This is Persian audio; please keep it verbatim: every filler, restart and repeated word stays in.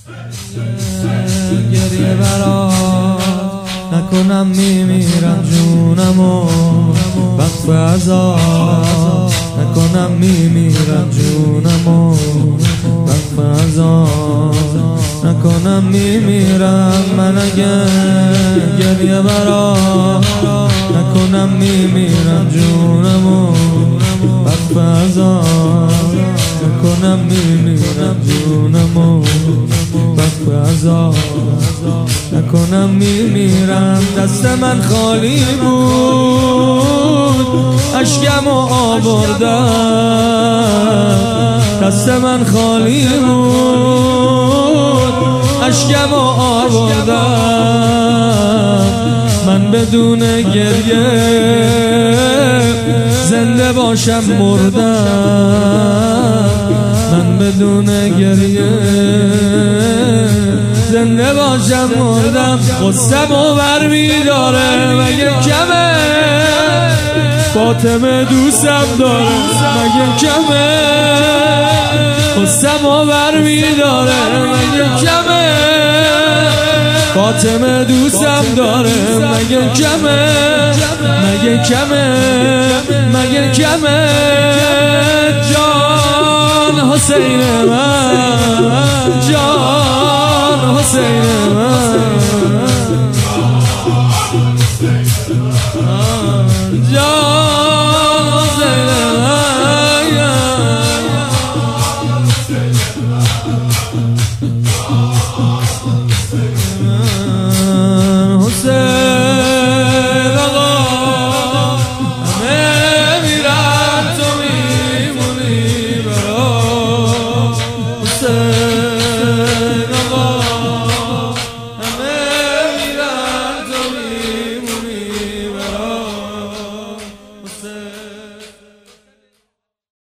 گریه برات نکنم میمیرم جونمو وقف عذاب نکنم میمیرم جونمو وقف عذاب نکنم میمیرم من اگه گریه برات نکنم میمیرم جونمو وقف عذاب نکنم میمیرم جونمو وقف عذاب نکنم میمیرم. دست من خالی بود اشکمو آوردم دست من خالی بود اشکمو آوردم من بدون گریه زنده باشم مردم من بدون گریه زنده باشم مردم. غصه‌مو برمی‌داره مگه کمه فاطمه دوستم داره مگه کمه غصه‌مو برمی‌داره مگه کمه فاطمه دوستم داره مگه کمه مگه کمه مگه کمه جان حسین من جان حسین من جان حسین من حسین آقا همه میرن تو میمونی برا حسین